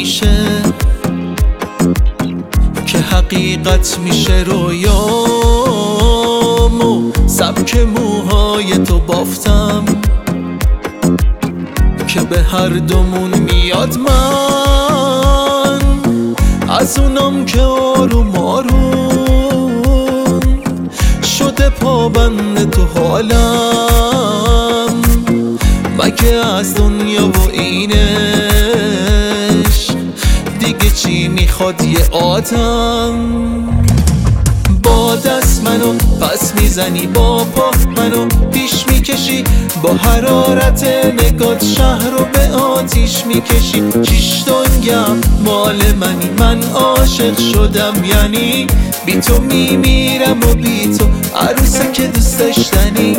همیشه که حقیقت میشه رویامو سبک موهای تو بافتم که به هر دومون میاد من از اونم که آروم آروم شده پابند تو حالم مگه از دنیا و اینش دیگه چی میخواد یه آدم با دست منو پس میزنی با پا منو پیش میکشی با حرارت نگات شهر رو به آتیش میکشی چیش دنگم مال منی من عاشق شدم یعنی بی تو میمیرم و بی تو عروسه که دوست داشتنی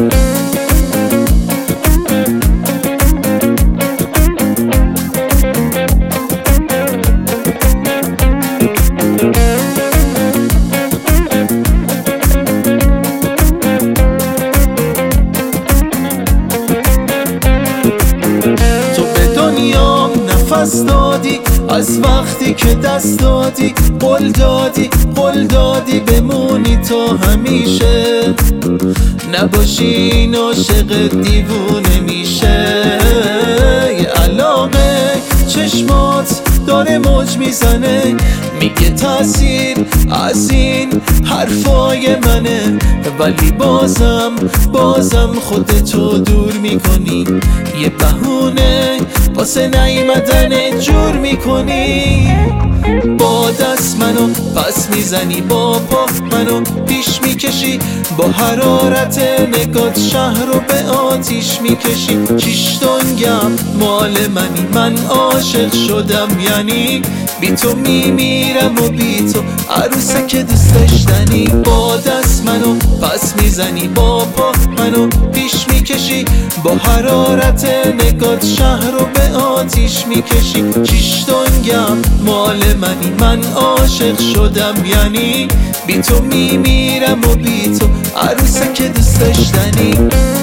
نفس دادی از وقتی که دست دادی قول دادی بمونی تا همیشه نباشی عاشق دیوونه میشه یه علاقه چشمات داره موج میزنه میگه تاثیر از این حرفای منه ولی بازم خودتو دور میکنی یه بهونه واسه نیومدن جور میکنی با دست منو پس میزنی با پا منو پیش میکشی با حرارت نگات شهر رو به آتیش میکشی چیش دنگم مال منی من عاشق شدم یعنی بی تو میمیرم و بی تو عروسه که دوست داشتنی با دست منو پس میزنی با پا منو پیش میکشی با حرارت نگات شهر رو به آتیش میکشی چیش دنگم مال منی من عاشق شدم یعنی بی تو میمیرم و بی تو عروسه که دوست داشتنی